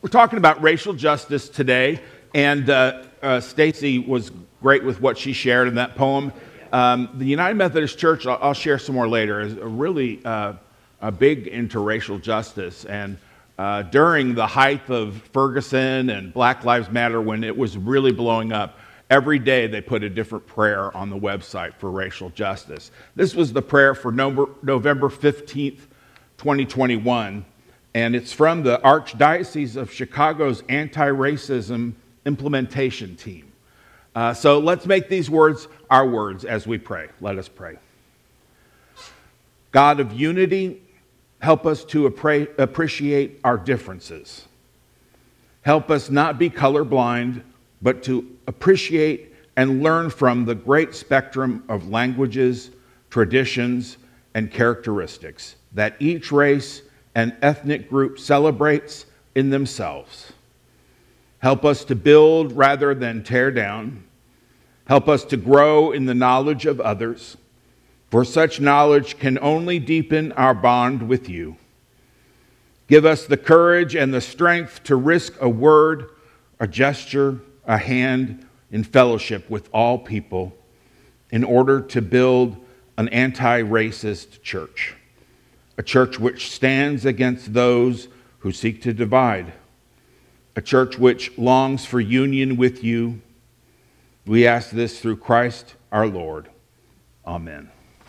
We're talking about racial justice today, and Stacy was great with what she shared in that poem. The United Methodist Church, I'll share some more later, is really big into racial justice. And during the height of Ferguson and Black Lives Matter, when it was really blowing up, every day they put a different prayer on the website for racial justice. This was the prayer for November 15th, 2021. And it's from the Archdiocese of Chicago's anti-racism implementation team. So let's make these words our words as we pray. Let us pray. God of unity, help us to appreciate our differences. Help us not be colorblind, but to appreciate and learn from the great spectrum of languages, traditions, and characteristics that each race and ethnic group celebrates in themselves. Help us to build rather than tear down. Help us to grow in the knowledge of others, for such knowledge can only deepen our bond with you. Give us the courage and the strength to risk a word, a gesture, a hand in fellowship with all people in order to build an anti-racist church. A church which stands against those who seek to divide. A church which longs for union with you. We ask this through Christ our Lord. Amen.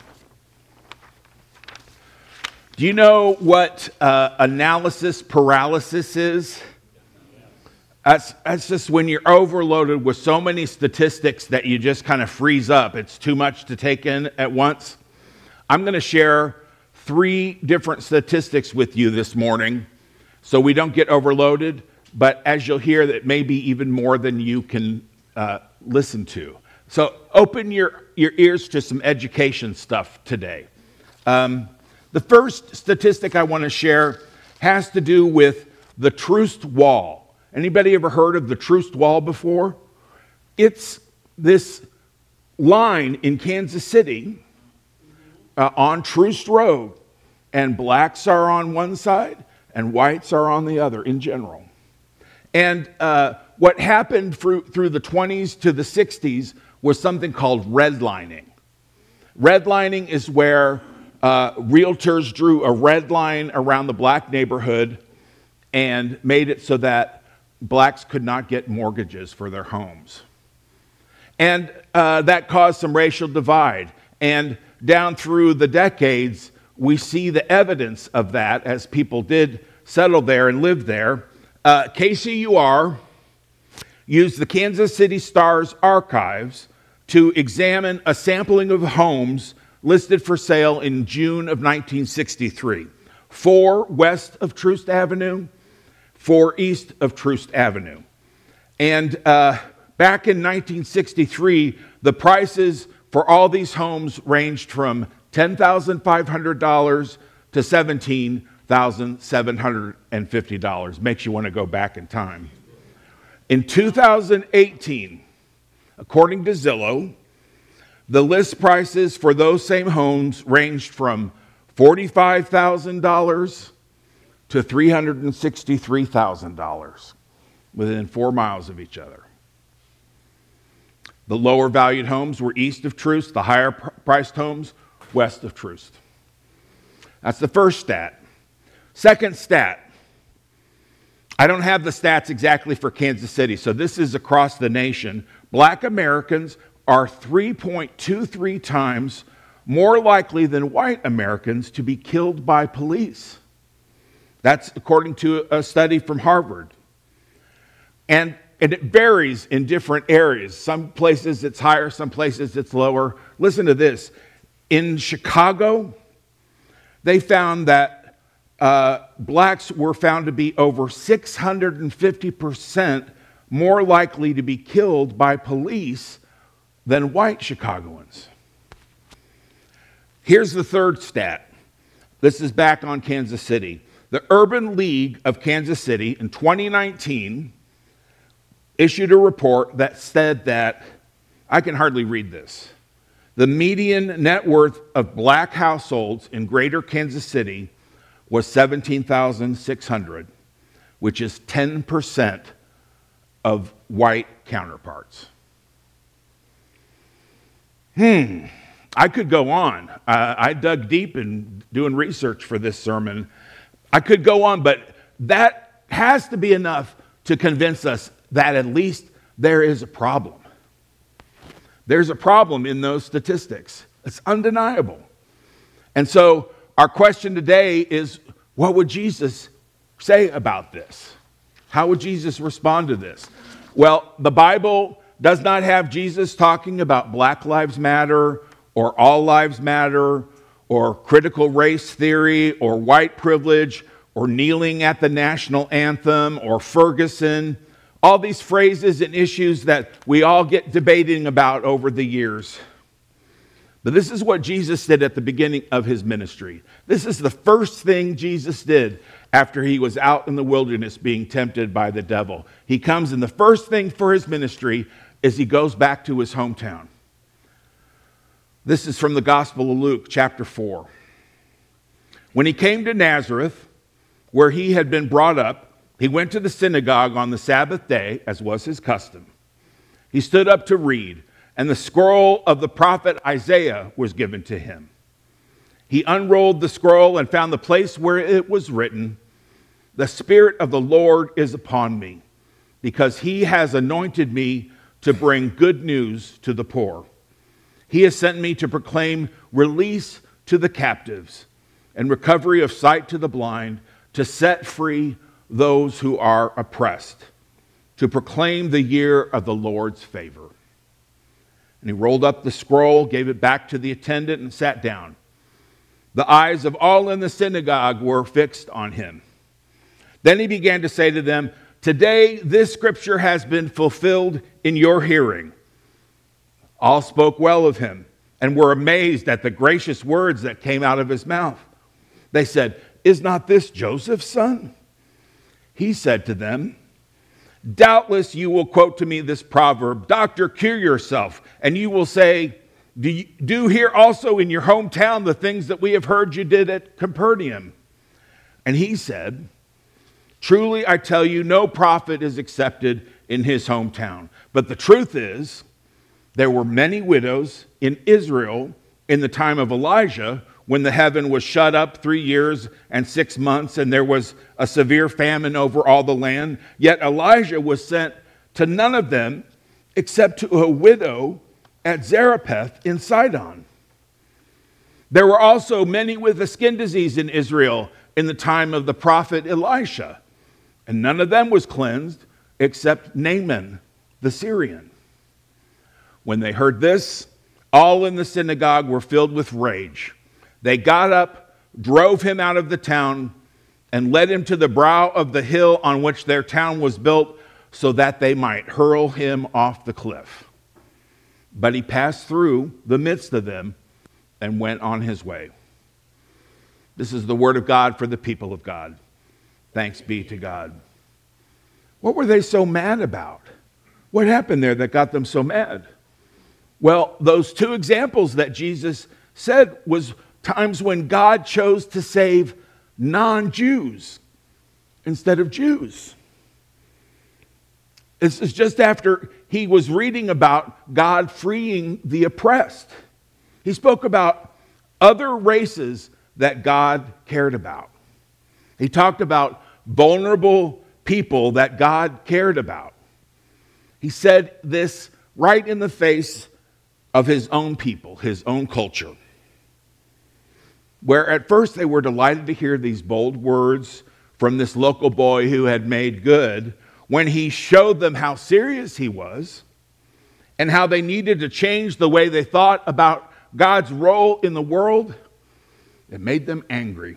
Do you know what analysis paralysis is? That's just when you're overloaded with so many statistics that you just kind of freeze up. It's too much to take in at once. I'm going to share 3 different statistics with you this morning so we don't get overloaded, but as you'll hear, that may be even more than you can listen to. So open your ears to some education stuff today. The first statistic I want to share has to do with the Troost Wall. Anybody ever heard of the Troost Wall before? It's this line in Kansas City on Troost Road, and blacks are on one side and whites are on the other in general. And what happened through the 20s to the 60s was something called redlining. Redlining is where realtors drew a red line around the black neighborhood and made it so that blacks could not get mortgages for their homes. And that caused some racial divide. And down through the decades, we see the evidence of that as people did settle there and live there. KCUR used the Kansas City Star's archives to examine a sampling of homes listed for sale in June of 1963. 4 west of Troost Avenue, 4 east of Troost Avenue. And back in 1963, the prices for all these homes ranged from $10,500 to $17,750. Makes you want to go back in time. In 2018, according to Zillow, the list prices for those same homes ranged from $45,000 to $363,000 within 4 miles of each other. The lower valued homes were east of Troost, the higher priced homes west of Troost. That's the first stat. Second stat. I don't have the stats exactly for Kansas City, so this is across the nation. Black Americans are 3.23 times more likely than white Americans to be killed by police. That's according to a study from Harvard. And it varies in different areas. Some places it's higher, some places it's lower. Listen to this. In Chicago, they found that blacks were found to be over 650% more likely to be killed by police than white Chicagoans. Here's the third stat. This is back on Kansas City. The Urban League of Kansas City in 2019 issued a report that said that, I can hardly read this, the median net worth of black households in greater Kansas City was $17,600. which is 10% of white counterparts. I could go on. I dug deep in doing research for this sermon. I could go on, but that has to be enough to convince us that at least there is a problem. There's a problem in those statistics. It's undeniable. And so our question today is, what would Jesus say about this? How would Jesus respond to this? Well, the Bible does not have Jesus talking about Black Lives Matter or All Lives Matter or critical race theory or white privilege or kneeling at the national anthem or Ferguson. All these phrases and issues that we all get debating about over the years. But this is what Jesus did at the beginning of his ministry. This is the first thing Jesus did after he was out in the wilderness being tempted by the devil. He comes, and the first thing for his ministry is he goes back to his hometown. This is from the Gospel of Luke, chapter 4. When he came to Nazareth, where he had been brought up, he went to the synagogue on the Sabbath day, as was his custom. He stood up to read, and the scroll of the prophet Isaiah was given to him. He unrolled the scroll and found the place where it was written, "The Spirit of the Lord is upon me, because he has anointed me to bring good news to the poor. He has sent me to proclaim release to the captives and recovery of sight to the blind, to set free those who are oppressed, to proclaim the year of the Lord's favor." And he rolled up the scroll, gave it back to the attendant, and sat down. The eyes of all in the synagogue were fixed on him. Then he began to say to them, "Today this scripture has been fulfilled in your hearing." All spoke well of him and were amazed at the gracious words that came out of his mouth. They said, "Is not this Joseph's son?" He said to them, "Doubtless you will quote to me this proverb, 'Doctor, cure yourself.' And you will say, 'Do here also in your hometown the things that we have heard you did at Capernaum.' And he said, 'Truly I tell you, no prophet is accepted in his hometown. But the truth is, there were many widows in Israel in the time of Elijah, when the heaven was shut up 3 years and 6 months, and there was a severe famine over all the land. Yet Elijah was sent to none of them except to a widow at Zarephath in Sidon. There were also many with a skin disease in Israel in the time of the prophet Elisha, and none of them was cleansed except Naaman the Syrian.' When they heard this, all in the synagogue were filled with rage. They got up, drove him out of the town, and led him to the brow of the hill on which their town was built, so that they might hurl him off the cliff. But he passed through the midst of them and went on his way." This is the word of God for the people of God. Thanks be to God. What were they so mad about? What happened there that got them so mad? Well, those two examples that Jesus said was times when God chose to save non-Jews instead of Jews. This is just after he was reading about God freeing the oppressed. He spoke about other races that God cared about. He talked about vulnerable people that God cared about. He said this right in the face of his own people, his own culture, where at first they were delighted to hear these bold words from this local boy who had made good, when he showed them how serious he was and how they needed to change the way they thought about God's role in the world. It made them angry.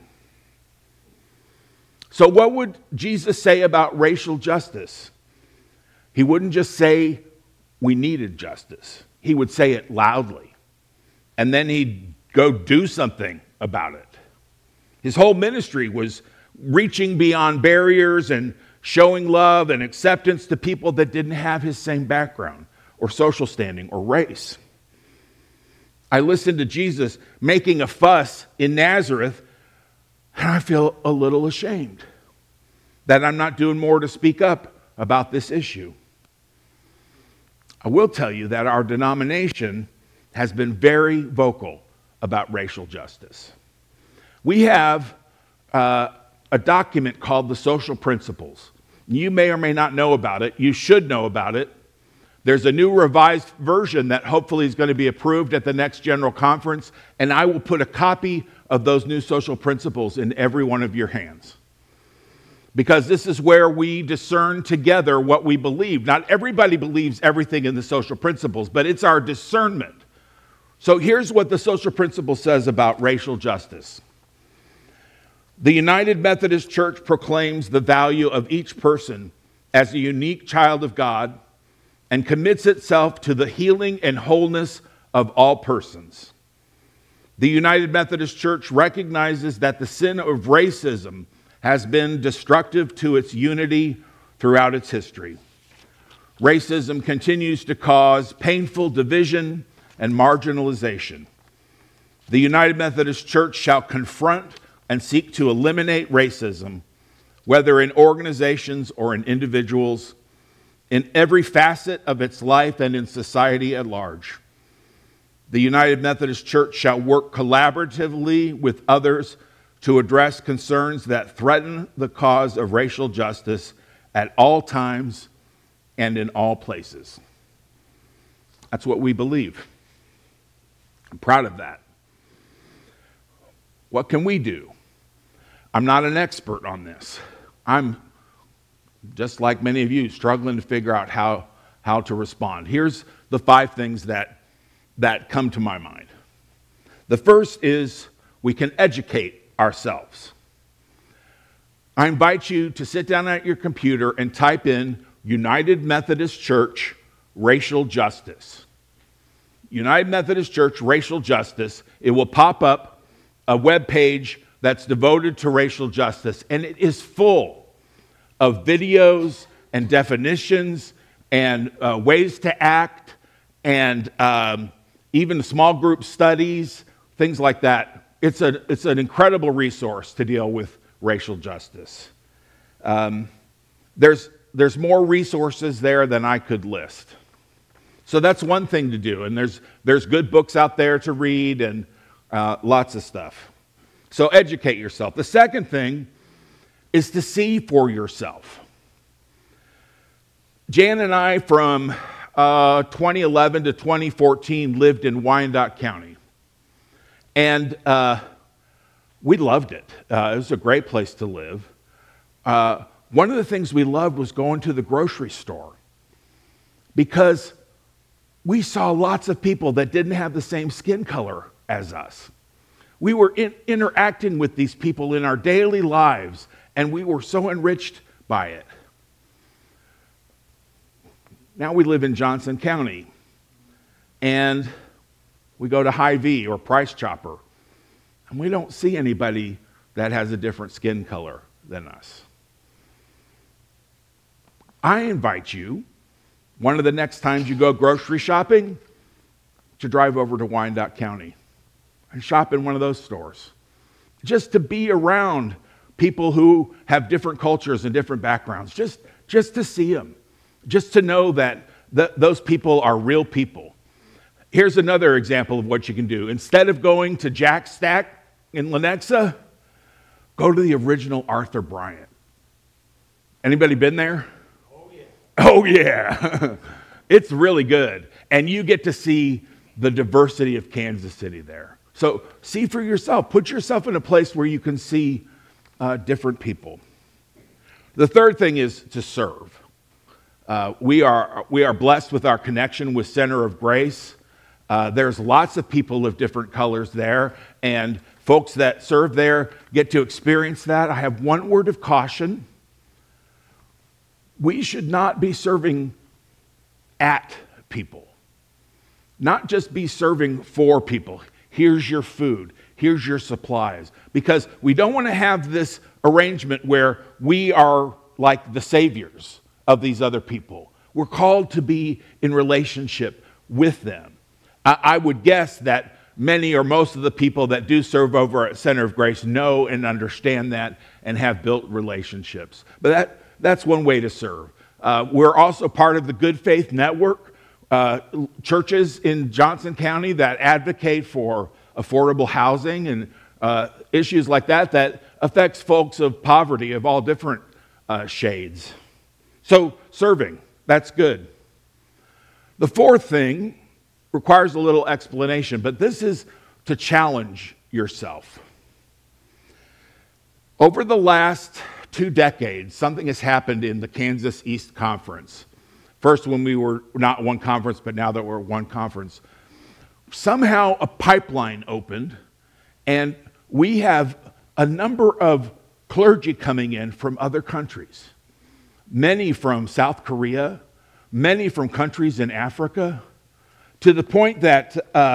So what would Jesus say about racial justice? He wouldn't just say we needed justice. He would say it loudly. And then he'd go do something about it. His whole ministry was reaching beyond barriers and showing love and acceptance to people that didn't have his same background or social standing or race. I listened to Jesus making a fuss in Nazareth, and I feel a little ashamed. that I'm not doing more to speak up about this issue. I will tell you that our denomination has been very vocal about racial justice. We have a document called the Social Principles. You may or may not know about it. You should know about it. There's a new revised version that hopefully is going to be approved at the next General Conference, and I will put a copy of those new social principles in every one of your hands. Because this is where we discern together what we believe. Not everybody believes everything in the social principles, but it's our discernment. So here's what the social principle says about racial justice. The United Methodist Church proclaims the value of each person as a unique child of God and commits itself to the healing and wholeness of all persons. The United Methodist Church recognizes that the sin of racism has been destructive to its unity throughout its history. Racism continues to cause painful division and marginalization. The United Methodist Church shall confront and seek to eliminate racism, whether in organizations or in individuals, in every facet of its life and in society at large. The United Methodist Church shall work collaboratively with others to address concerns that threaten the cause of racial justice at all times and in all places. That's what we believe. I'm proud of that. What can we do? I'm not an expert on this. I'm, just like many of you, struggling to figure out how to respond. Here's the 5 things that come to my mind. The first is we can educate ourselves. I invite you to sit down at your computer and type in United Methodist Church Racial Justice. United Methodist Church Racial Justice. It will pop up a web page that's devoted to racial justice, and it is full of videos and definitions and ways to act and even small group studies, things like that. It's an incredible resource to deal with racial justice. There's more resources there than I could list. So that's one thing to do, and there's good books out there to read and lots of stuff. So educate yourself. The second thing is to see for yourself. Jan and I, from 2011 to 2014, lived in Wyandotte County. And we loved it. It was a great place to live. One of the things we loved was going to the grocery store, because we saw lots of people that didn't have the same skin color as us. We were interacting with these people in our daily lives, and we were so enriched by it. Now we live in Johnson County, and we go to Hy-Vee or Price Chopper, and we don't see anybody that has a different skin color than us. I invite you, one of the next times you go grocery shopping, to drive over to Wyandotte County and shop in one of those stores. Just to be around people who have different cultures and different backgrounds, just to see them, just to know that those people are real people. Here's another example of what you can do. Instead of going to Jack Stack in Lenexa, go to the original Arthur Bryant. Anybody been there? Oh yeah. It's really good. And you get to see the diversity of Kansas City there. So see for yourself. Put yourself in a place where you can see different people. The third thing is to serve. We are blessed with our connection with Center of Grace. There's lots of people of different colors there, and folks that serve there get to experience that. I have one word of caution. We should not be serving at people, not just be serving for people. Here's your food, here's your supplies, because we don't want to have this arrangement where we are like the saviors of these other people. We're called to be in relationship with them. I would guess that many or most of the people that do serve over at Center of Grace know and understand that and have built relationships. But that's one way to serve. We're also part of the Good Faith Network, churches in Johnson County that advocate for affordable housing and issues like that affects folks of poverty of all different shades. So serving, that's good. The fourth thing requires a little explanation, but this is to challenge yourself. Over the last 2 decades, something has happened in the Kansas East Conference. First, when we were not one conference, but now that we're one conference. Somehow a pipeline opened, and we have a number of clergy coming in from other countries. Many from South Korea, many from countries in Africa, to the point that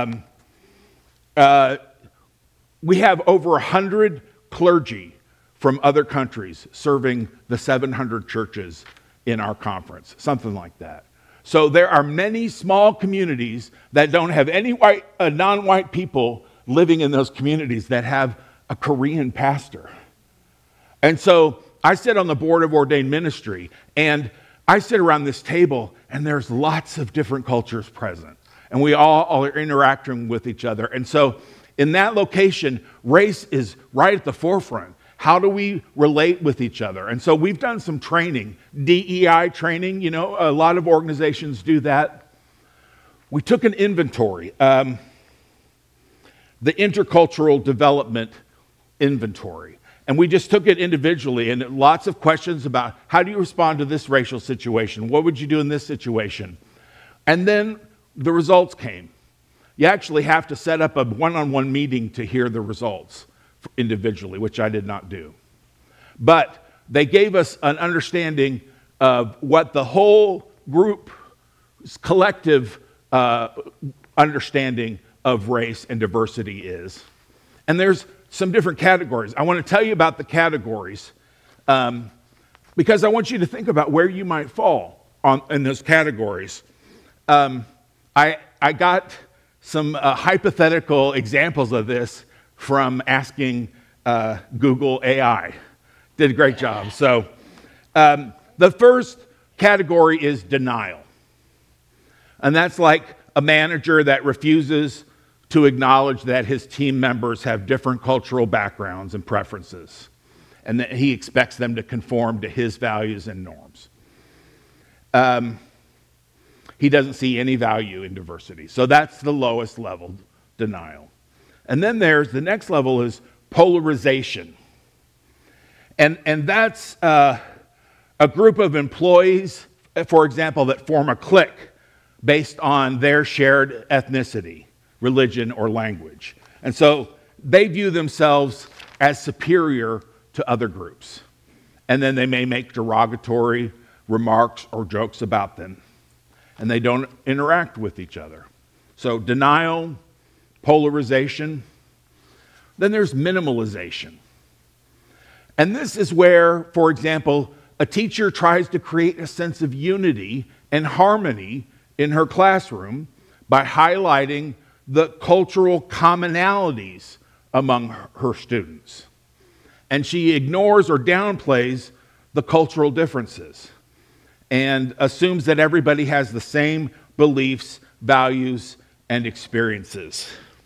we have over 100 clergy from other countries serving the 700 churches in our conference, something like that. So there are many small communities that don't have any non-white people living in those communities that have a Korean pastor. And so I sit on the board of Ordained Ministry, and I sit around this table, and there's lots of different cultures present, and we all are interacting with each other. And so in that location, race is right at the forefront. How do we relate with each other? And so we've done some training, DEI training. A lot of organizations do that. We took an inventory, the intercultural development inventory. And we just took it individually, and lots of questions about how do you respond to this racial situation? What would you do in this situation? And then the results came. You actually have to set up a one-on-one meeting to hear the results individually, which I did not do. But they gave us an understanding of what the whole group's collective understanding of race and diversity is. And there's some different categories. I want to tell you about the categories because I want you to think about where you might fall in those categories. I got some hypothetical examples of this from asking Google AI. Did a great job. So the first category is denial. And that's like a manager that refuses to acknowledge that his team members have different cultural backgrounds and preferences, and that he expects them to conform to his values and norms. He doesn't see any value in diversity. So that's the lowest level, denial. And then there's the next level is polarization. And that's a group of employees, for example, that form a clique based on their shared ethnicity, religion, or language. And so they view themselves as superior to other groups. And then they may make derogatory remarks or jokes about them. And they don't interact with each other. So denial, polarization. Then there's minimalization. And this is where, for example, a teacher tries to create a sense of unity and harmony in her classroom by highlighting the cultural commonalities among her students. And she ignores or downplays the cultural differences and assumes that everybody has the same beliefs, values, and experiences.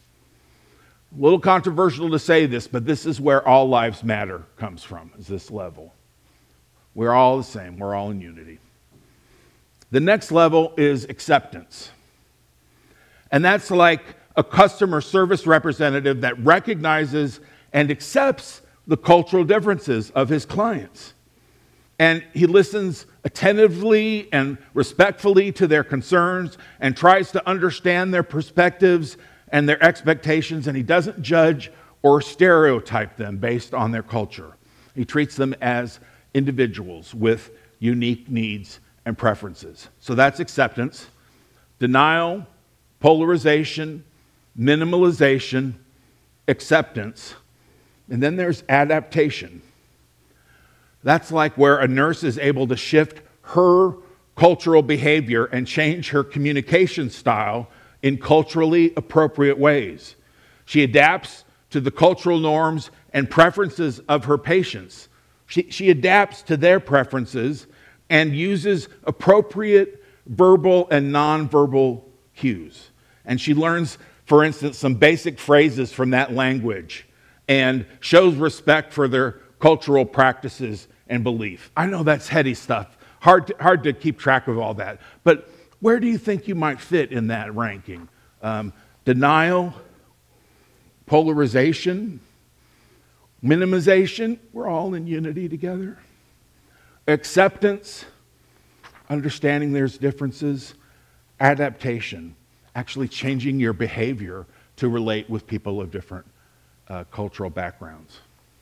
A little controversial to say this, but this is where all lives matter comes from, is this level. We're all the same. We're all in unity. The next level is acceptance. And that's like a customer service representative that recognizes and accepts the cultural differences of his clients. And he listens attentively and respectfully to their concerns and tries to understand their perspectives and their expectations, and he doesn't judge or stereotype them based on their culture. He treats them as individuals with unique needs and preferences. So that's acceptance, denial, polarization, minimalization, acceptance, and then there's adaptation. That's like where a nurse is able to shift her cultural behavior and change her communication style in culturally appropriate ways. She adapts to the cultural norms and preferences of her patients. She adapts to their preferences and uses appropriate verbal and nonverbal cues. And she learns, for instance, some basic phrases from that language and shows respect for their cultural practices and belief. I know that's heady stuff, hard to keep track of all that. But where do you think you might fit in that ranking? Denial, polarization, minimization, we're all in unity together. Acceptance, understanding there's differences. Adaptation, actually changing your behavior to relate with people of different cultural backgrounds.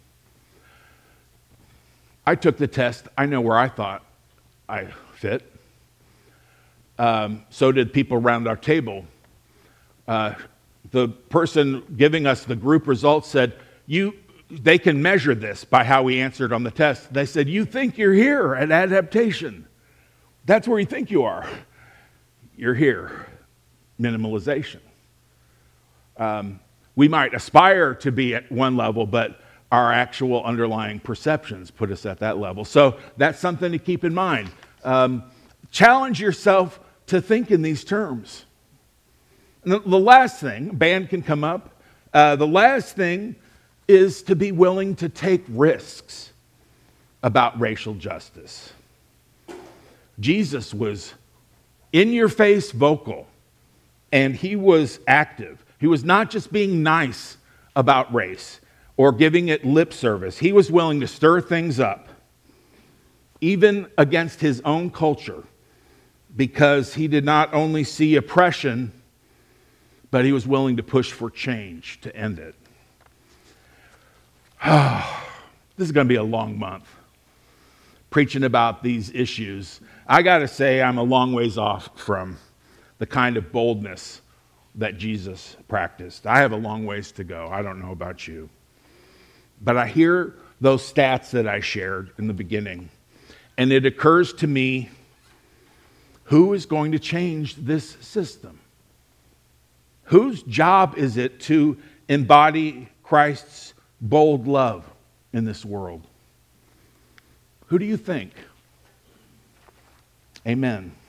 I took the test. I know where I thought I fit. So did people around our table. The person giving us the group results said, they can measure this by how we answered on the test. They said, you think you're here at adaptation. That's where you think you are. You're here. Minimalization. We might aspire to be at one level, but our actual underlying perceptions put us at that level. So that's something to keep in mind. Challenge yourself to think in these terms. And the last thing, band can come up. The last thing is to be willing to take risks about racial justice. Jesus was in-your-face vocal, and he was active. He was not just being nice about race or giving it lip service. He was willing to stir things up, even against his own culture, because he did not only see oppression, but he was willing to push for change to end it. This is going to be a long month, preaching about these issues. I got to say, I'm a long ways off from the kind of boldness that Jesus practiced. I have a long ways to go. I don't know about you. But I hear those stats that I shared in the beginning, and it occurs to me, who is going to change this system? Whose job is it to embody Christ's bold love in this world? Who do you think? Amen.